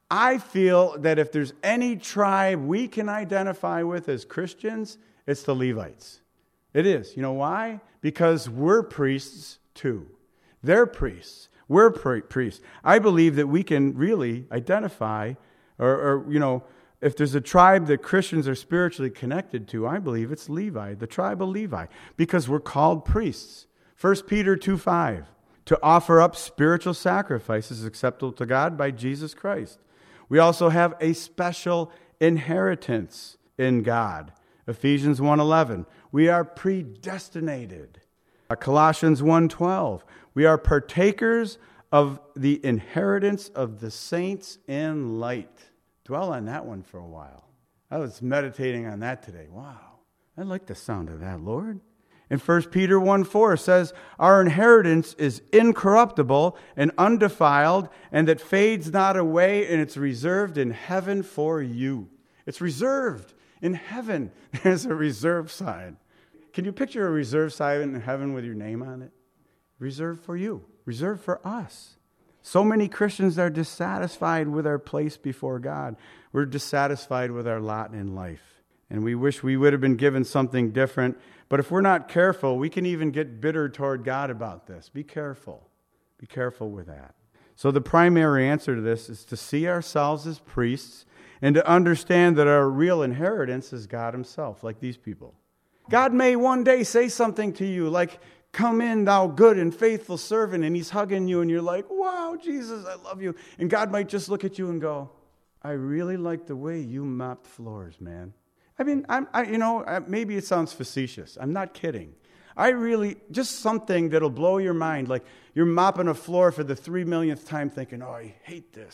I feel that if there's any tribe we can identify with as Christians, it's the Levites. It is. You know why? Because we're priests too. They're priests. We're priests. I believe that we can really identify, or, or, you know, if there's a tribe that Christians are spiritually connected to, I believe it's Levi, the tribe of Levi, because we're called priests. First Peter two five, to offer up spiritual sacrifices acceptable to God by Jesus Christ. We also have a special inheritance in God. Ephesians one eleven, we are predestinated. Colossians one twelve, we are partakers of the inheritance of the saints in light. Dwell on that one for a while. I was meditating on that today. Wow, I like the sound of that, Lord. And First Peter one four says, our inheritance is incorruptible and undefiled, and that fades not away, and it's reserved in heaven for you. It's reserved in heaven. There's a reserve sign. Can you picture a reserve sign in heaven with your name on it? Reserved for you. Reserved for us. So many Christians are dissatisfied with our place before God. We're dissatisfied with our lot in life. And we wish we would have been given something different. But if we're not careful, we can even get bitter toward God about this. Be careful. Be careful with that. So the primary answer to this is to see ourselves as priests and to understand that our real inheritance is God himself, like these people. God may one day say something to you like, come in, thou good and faithful servant, and he's hugging you, and you're like, wow, Jesus, I love you. And God might just look at you and go, I really like the way you mopped floors, man. I mean, I'm, I, you know, maybe it sounds facetious. I'm not kidding. I really, just something that'll blow your mind, like you're mopping a floor for the three millionth time thinking, oh, I hate this.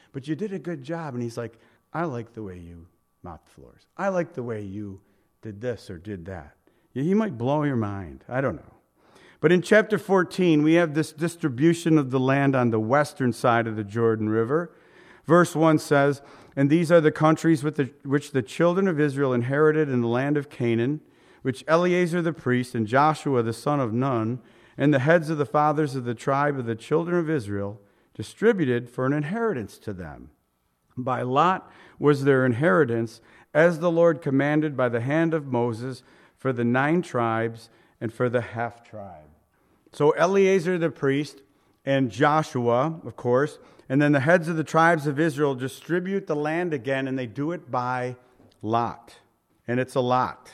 but you did a good job. And he's like, I like the way you mopped floors. I like the way you did this or did that. Yeah, he might blow your mind. I don't know. But in chapter fourteen, we have this distribution of the land on the western side of the Jordan River. Verse one says, and these are the countries with the, which the children of Israel inherited in the land of Canaan, which Eleazar the priest and Joshua the son of Nun, and the heads of the fathers of the tribe of the children of Israel, distributed for an inheritance to them. By lot was their inheritance, as the Lord commanded by the hand of Moses, for the nine tribes and for the half-tribe. So Eleazar the priest and Joshua, of course, and then the heads of the tribes of Israel distribute the land again, and they do it by lot. And it's a lot.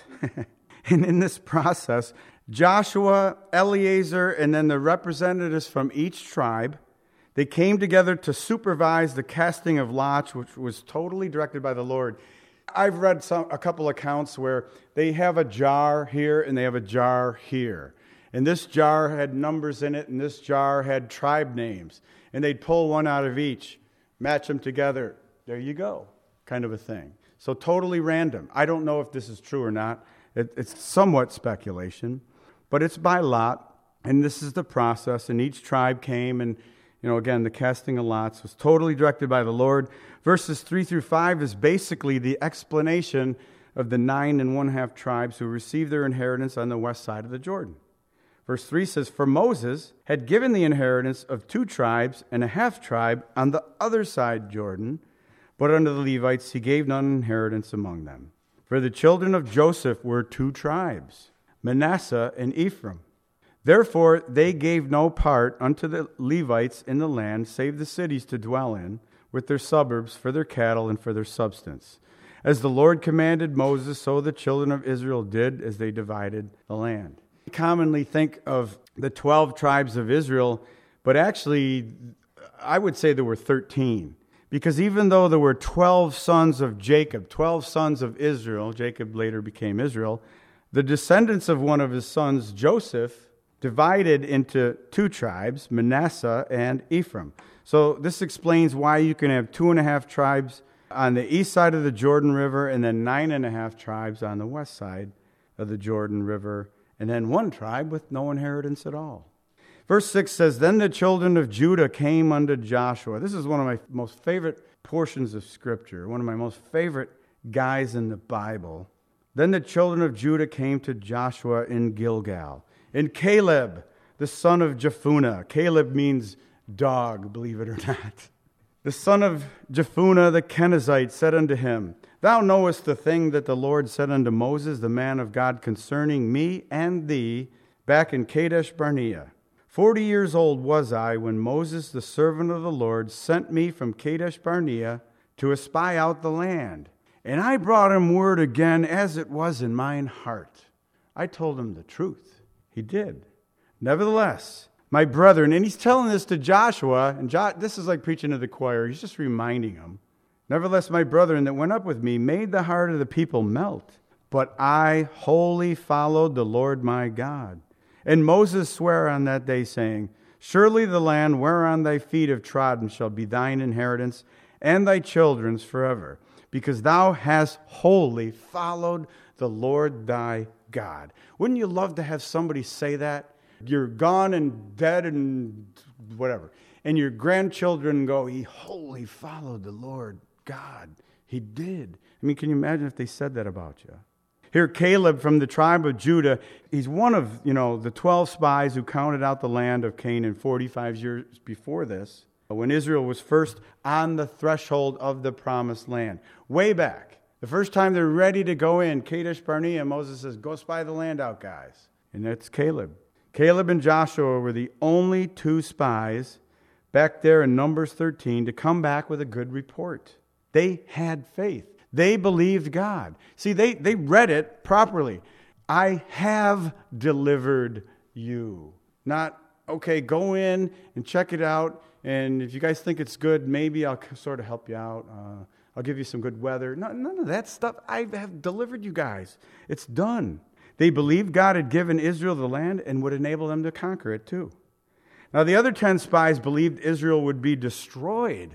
And in this process, Joshua, Eleazar, and then the representatives from each tribe, they came together to supervise the casting of lots, which was totally directed by the Lord. I've read some, a couple accounts where they have a jar here and they have a jar here. And this jar had numbers in it, and this jar had tribe names. And they'd pull one out of each, match them together. There you go, kind of a thing. So totally random. I don't know if this is true or not. It, it's somewhat speculation, but it's by lot. And this is the process. And each tribe came, and, you know, again, the casting of lots was totally directed by the Lord. Verses three through five is basically the explanation of the nine and one-half tribes who received their inheritance on the west side of the Jordan. Verse three says, for Moses had given the inheritance of two tribes and a half-tribe on the other side Jordan, but unto the Levites he gave none inheritance among them. For the children of Joseph were two tribes, Manasseh and Ephraim. Therefore they gave no part unto the Levites in the land, save the cities to dwell in, with their suburbs for their cattle and for their substance. As the Lord commanded Moses, so the children of Israel did as they divided the land. We commonly think of the twelve tribes of Israel, but actually, I would say there were thirteen. Because even though there were twelve sons of Jacob, twelve sons of Israel, Jacob later became Israel, the descendants of one of his sons, Joseph, divided into two tribes, Manasseh and Ephraim. So this explains why you can have two and a half tribes on the east side of the Jordan River, and then nine and a half tribes on the west side of the Jordan River, and then one tribe with no inheritance at all. Verse six says, then the children of Judah came unto Joshua. This is one of my most favorite portions of Scripture, one of my most favorite guys in the Bible. Then the children of Judah came to Joshua in Gilgal. And Caleb, the son of Jephunneh. Caleb means dog, believe it or not. The son of Jephunneh the Kenizzite said unto him, thou knowest the thing that the Lord said unto Moses, the man of God, concerning me and thee, back in Kadesh Barnea. Forty years old was I when Moses, the servant of the Lord, sent me from Kadesh Barnea to espy out the land. And I brought him word again as it was in mine heart. I told him the truth. He did. Nevertheless, my brethren, and he's telling this to Joshua, and jo- this is like preaching to the choir. He's just reminding them. Nevertheless, my brethren that went up with me made the heart of the people melt. But I wholly followed the Lord my God. And Moses sware on that day, saying, surely the land whereon thy feet have trodden shall be thine inheritance, and thy children's forever, because thou hast wholly followed the Lord thy God. Wouldn't you love to have somebody say that? You're gone and dead and whatever. And your grandchildren go, he wholly followed the Lord God. He did. I mean, can you imagine if they said that about you? Here, Caleb from the tribe of Judah, he's one of, you know, the twelve spies who counted out the land of Canaan forty-five years before this, when Israel was first on the threshold of the promised land. Way back. The first time they're ready to go in, Kadesh Barnea, Moses says, go spy the land out, guys. And that's Caleb. Caleb and Joshua were the only two spies back there in Numbers thirteen to come back with a good report. They had faith. They believed God. See, they, they read it properly. I have delivered you. Not, okay, go in and check it out, and if you guys think it's good, maybe I'll sort of help you out. Uh, I'll give you some good weather. No, none of that stuff. I have delivered you guys. It's done. They believed God had given Israel the land and would enable them to conquer it too. Now, the other ten spies believed Israel would be destroyed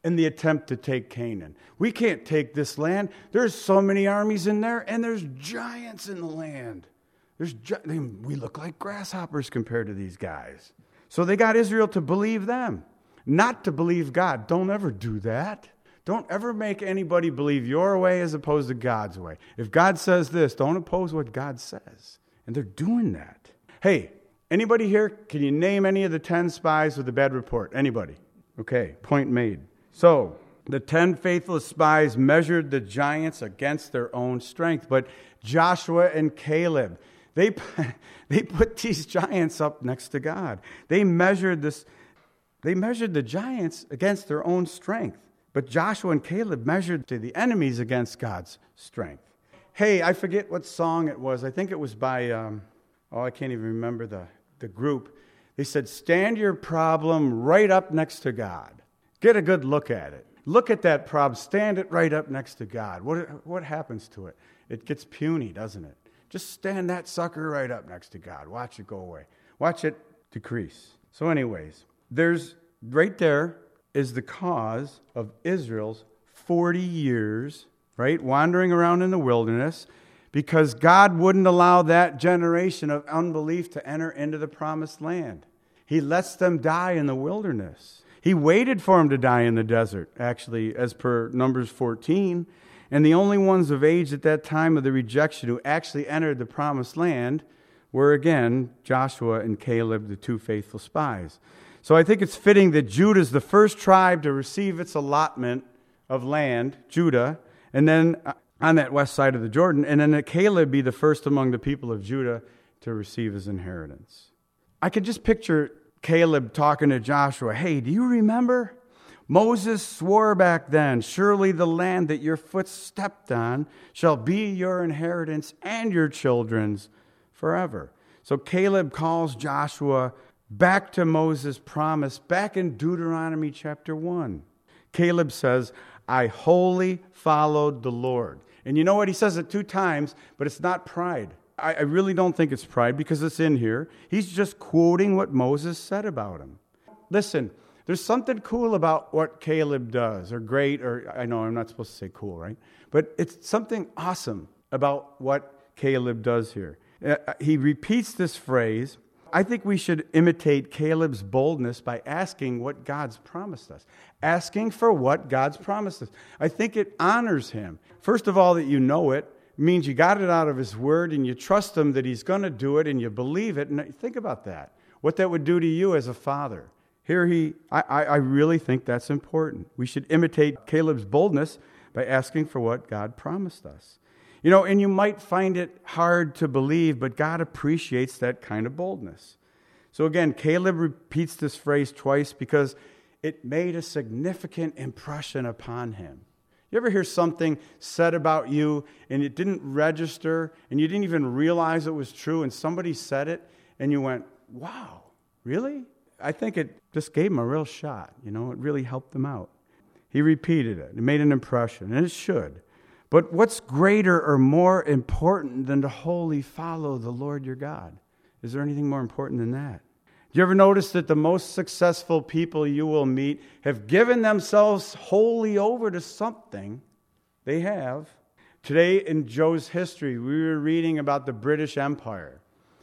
in the attempt to take Canaan. We can't take this land. There's so many armies in there, and there's giants in the land. There's gi- we look like grasshoppers compared to these guys. So they got Israel to believe them, not to believe God. Don't ever do that. Don't ever make anybody believe your way as opposed to God's way. If God says this, don't oppose what God says. And they're doing that. Hey, anybody here, can you name any of the ten spies with a bad report? Anybody? Okay, point made. So, the ten faithless spies measured the giants against their own strength. But Joshua and Caleb, they, they put these giants up next to God. They measured this, they measured the giants against their own strength. But Joshua and Caleb measured to the enemies against God's strength. Hey, I forget what song it was. I think it was by, um, oh, I can't even remember the, the group. They said, stand your problem right up next to God. Get a good look at it. Look at that problem. Stand it right up next to God. What, what happens to it? It gets puny, doesn't it? Just stand that sucker right up next to God. Watch it go away. Watch it decrease. So anyways, there's right there is the cause of Israel's forty years, right, wandering around in the wilderness, because God wouldn't allow that generation of unbelief to enter into the promised land. He lets them die in the wilderness. He waited for them to die in the desert, actually, as per Numbers fourteen. And the only ones of age at that time of the rejection who actually entered the promised land were, again, Joshua and Caleb, the two faithful spies. So I think it's fitting that Judah is the first tribe to receive its allotment of land, Judah, and then on that west side of the Jordan, and then that Caleb be the first among the people of Judah to receive his inheritance. I could just picture Caleb talking to Joshua, hey, do you remember? Moses swore back then, surely the land that your foot stepped on shall be your inheritance and your children's forever. So Caleb calls Joshua back to Moses' promise, back in Deuteronomy chapter one. Caleb says, I wholly followed the Lord. And you know what? He says it two times, but it's not pride. I, I really don't think it's pride because it's in here. He's just quoting what Moses said about him. Listen, there's something cool about what Caleb does, or great, or I know I'm not supposed to say cool, right? But it's something awesome about what Caleb does here. Uh, he repeats this phrase. I think we should imitate Caleb's boldness by asking what God's promised us. Asking for what God's promised us. I think it honors him. First of all, that you know it means you got it out of his word and you trust him that he's going to do it and you believe it. And think about that. What that would do to you as a father. Here he, I, I really think that's important. We should imitate Caleb's boldness by asking for what God promised us. You know, and you might find it hard to believe, but God appreciates that kind of boldness. So again, Caleb repeats this phrase twice because it made a significant impression upon him. You ever hear something said about you and it didn't register and you didn't even realize it was true and somebody said it and you went, wow, really? I think it just gave him a real shot. You know, it really helped them out. He repeated it. It made an impression, and it should. But what's greater or more important than to wholly follow the Lord your God? Is there anything more important than that? Do you ever notice that the most successful people you will meet have given themselves wholly over to something? They have. Today in Joe's history, we were reading about the British Empire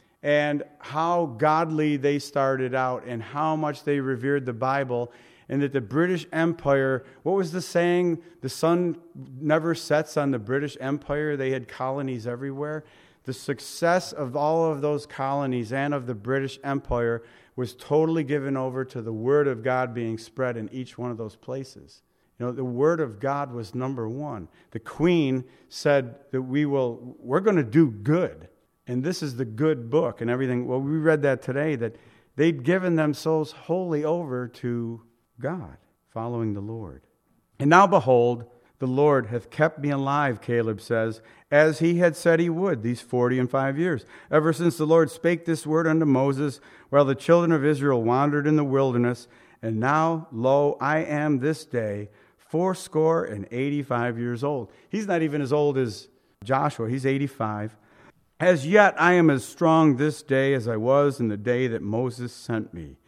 and how godly they started out and how much they revered the Bible. And that the British Empire, what was the saying? The sun never sets on the British Empire. They had colonies everywhere. The success of all of those colonies and of the British Empire was totally given over to the Word of God being spread in each one of those places. You know, the Word of God was number one. The Queen said that we will, we're going to do good. And this is the good book and everything. Well, we read that today, that they'd given themselves wholly over to God, following the Lord. And now behold, the Lord hath kept me alive, Caleb says, as he had said he would these forty and five years, ever since the Lord spake this word unto Moses, while the children of Israel wandered in the wilderness. And now, lo, I am this day fourscore and eighty-five years old. He's not even as old as Joshua. He's eighty-five. As yet I am as strong this day as I was in the day that Moses sent me.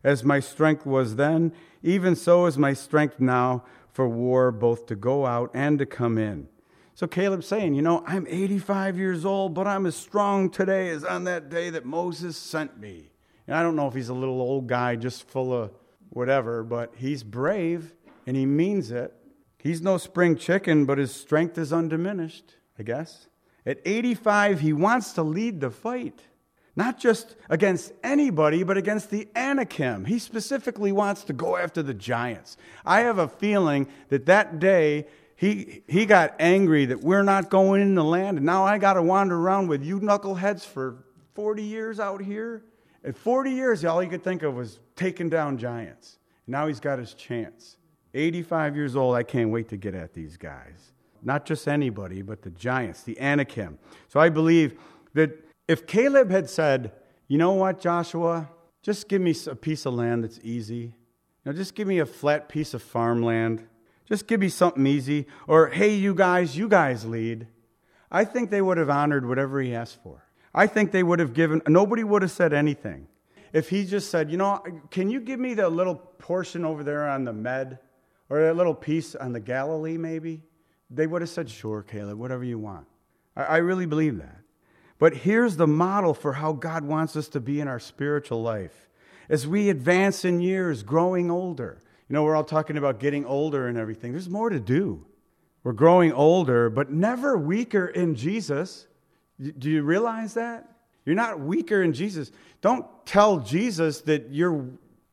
As my strength was then, even so is my strength now for war, both to go out and to come in. So Caleb's saying, you know, I'm eighty-five years old, but I'm as strong today as on that day that Moses sent me. And I don't know if he's a little old guy just full of whatever, but he's brave and he means it. He's no spring chicken, but his strength is undiminished, I guess. At eighty-five, he wants to lead the fight. Not just against anybody, but against the Anakim. He specifically wants to go after the giants. I have a feeling that that day he he got angry that we're not going in the land, and now I got to wander around with you knuckleheads for forty years out here. At forty years, all he could think of was taking down giants. Now he's got his chance. eighty-five years old, I can't wait to get at these guys. Not just anybody, but the giants, the Anakim. So I believe that if Caleb had said, you know what, Joshua, just give me a piece of land that's easy. You know, just give me a flat piece of farmland. Just give me something easy. Or, hey, you guys, you guys lead. I think they would have honored whatever he asked for. I think they would have given, nobody would have said anything. If he just said, you know, can you give me the little portion over there on the Med? Or that little piece on the Galilee, maybe? They would have said, sure, Caleb, whatever you want. I, I really believe that. But here's the model for how God wants us to be in our spiritual life. As we advance in years, growing older. You know, we're all talking about getting older and everything. There's more to do. We're growing older, but never weaker in Jesus. Do you realize that? You're not weaker in Jesus. Don't tell Jesus that you're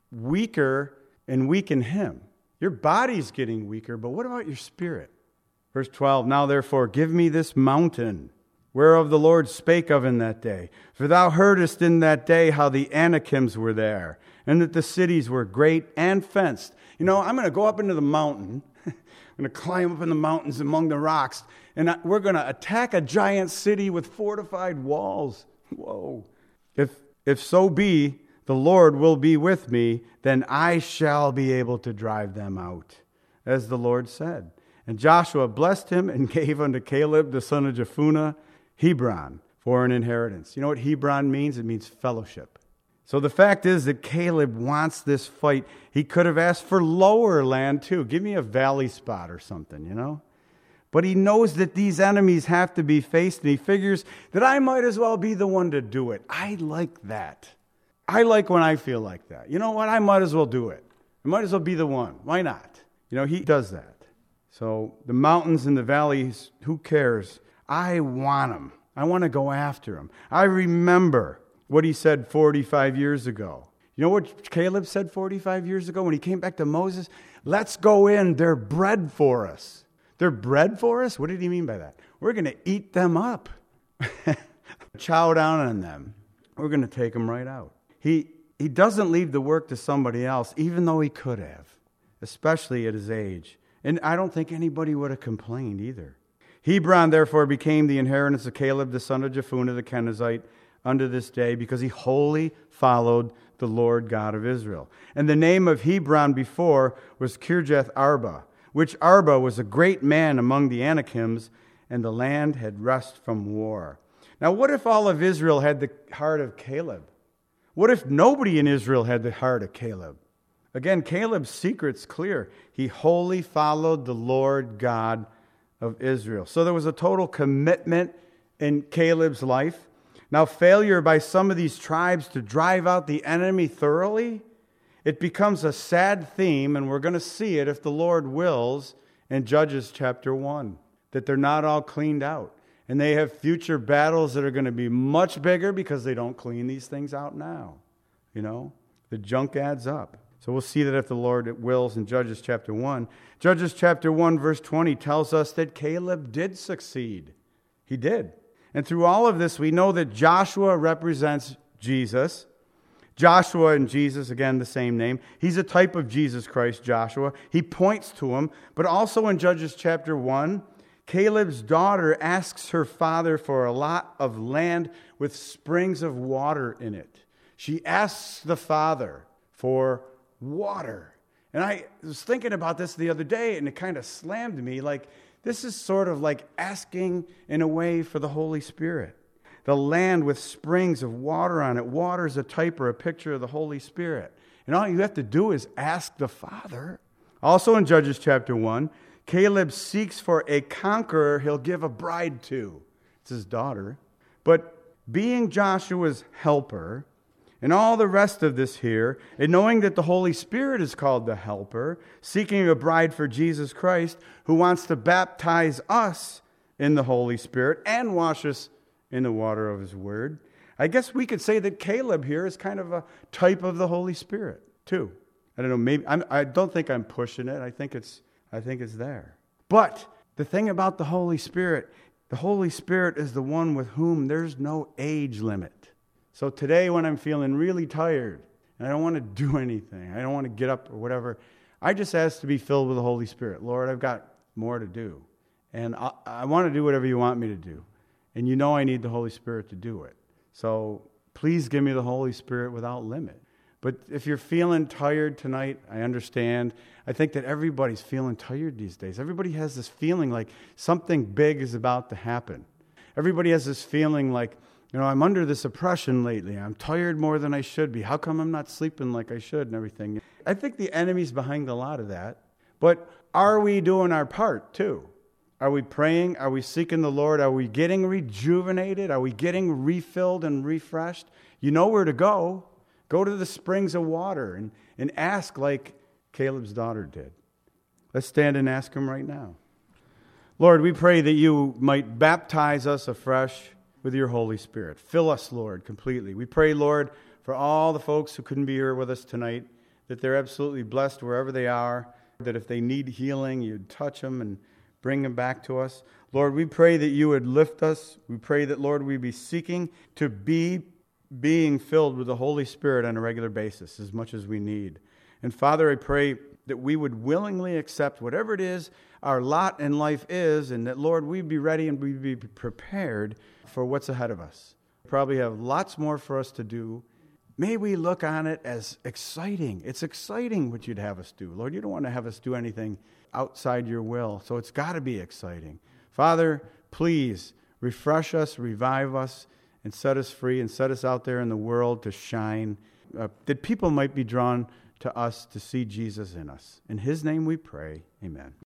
weaker and weak in him. Your body's getting weaker, but what about your spirit? Verse twelve, now therefore give me this mountain, whereof the Lord spake of in that day. For thou heardest in that day how the Anakims were there, and that the cities were great and fenced. You know, I'm going to go up into the mountain. I'm going to climb up in the mountains among the rocks, and we're going to attack a giant city with fortified walls. Whoa. If, if so be, the Lord will be with me, then I shall be able to drive them out, as the Lord said. And Joshua blessed him and gave unto Caleb, the son of Jephunneh, Hebron for an inheritance. You know what Hebron means? It means fellowship. So the fact is that Caleb wants this fight. He could have asked for lower land too. Give me a valley spot or something, you know? But he knows that these enemies have to be faced, and he figures that I might as well be the one to do it. I like that. I like when I feel like that. You know what? I might as well do it. I might as well be the one. Why not? You know, he does that. So the mountains and the valleys, who cares? I want them. I want to go after them. I remember what he said forty-five years ago. You know what Caleb said forty-five years ago when he came back to Moses? Let's go in. They're bread for us. They're bread for us? What did he mean by that? We're going to eat them up. Chow down on them. We're going to take them right out. He he doesn't leave the work to somebody else, even though he could have, especially at his age. And I don't think anybody would have complained either. Hebron, therefore, became the inheritance of Caleb, the son of Jephunneh, the Kenizzite, unto this day, because he wholly followed the Lord God of Israel. And the name of Hebron before was Kirjath Arba, which Arba was a great man among the Anakims, and the land had rest from war. Now, what if all of Israel had the heart of Caleb? What if nobody in Israel had the heart of Caleb? Again, Caleb's secret's clear. He wholly followed the Lord God of Israel. So there was a total commitment in Caleb's life. Now, failure by some of these tribes to drive out the enemy thoroughly, it becomes a sad theme, and we're going to see it if the Lord wills in Judges chapter one, that they're not all cleaned out. And they have future battles that are going to be much bigger because they don't clean these things out now. You know, the junk adds up. So we'll see that if the Lord wills in Judges chapter one. Judges chapter one, verse twenty tells us that Caleb did succeed. He did. And through all of this, we know that Joshua represents Jesus. Joshua and Jesus, again, the same name. He's a type of Jesus Christ, Joshua. He points to him. But also in Judges chapter one, Caleb's daughter asks her father for a lot of land with springs of water in it. She asks the father for water. And I was thinking about this the other day, and it kind of slammed me. Like, this is sort of like asking in a way for the Holy Spirit. The land with springs of water on it. Water is a type or a picture of the Holy Spirit. And all you have to do is ask the Father. Also in Judges chapter one, Caleb seeks for a conqueror he'll give a bride to. It's his daughter. But being Joshua's helper, and all the rest of this here, and knowing that the Holy Spirit is called the helper, seeking a bride for Jesus Christ, who wants to baptize us in the Holy Spirit and wash us in the water of his word, I guess we could say that Caleb here is kind of a type of the Holy Spirit, too. I don't know, maybe, I'm, I don't think I'm pushing it. I think it's, I think it's there. But the thing about the Holy Spirit, the Holy Spirit is the one with whom there's no age limit. So today when I'm feeling really tired and I don't want to do anything, I don't want to get up or whatever, I just ask to be filled with the Holy Spirit. Lord, I've got more to do. And I, I want to do whatever you want me to do. And you know I need the Holy Spirit to do it. So please give me the Holy Spirit without limit. But if you're feeling tired tonight, I understand. I think that everybody's feeling tired these days. Everybody has this feeling like something big is about to happen. Everybody has this feeling like, you know, I'm under this oppression lately. I'm tired more than I should be. How come I'm not sleeping like I should and everything? I think the enemy's behind a lot of that. But are we doing our part too? Are we praying? Are we seeking the Lord? Are we getting rejuvenated? Are we getting refilled and refreshed? You know where to go. Go to the springs of water and, and ask like Caleb's daughter did. Let's stand and ask him right now. Lord, we pray that you might baptize us afresh with your Holy Spirit. Fill us, Lord, completely. We pray, Lord, for all the folks who couldn't be here with us tonight, that they're absolutely blessed wherever they are, that if they need healing, you'd touch them and bring them back to us. Lord, we pray that you would lift us. We pray that, Lord, we be seeking to be being filled with the Holy Spirit on a regular basis as much as we need. And Father, I pray that we would willingly accept whatever it is our lot in life is, and that, Lord, we'd be ready and we'd be prepared for what's ahead of us. Probably have lots more for us to do. May we look on it as exciting. It's exciting what you'd have us do. Lord, you don't want to have us do anything outside your will, so it's got to be exciting. Father, please refresh us, revive us, and set us free and set us out there in the world to shine, uh, that people might be drawn to us to see Jesus in us. In his name we pray, amen.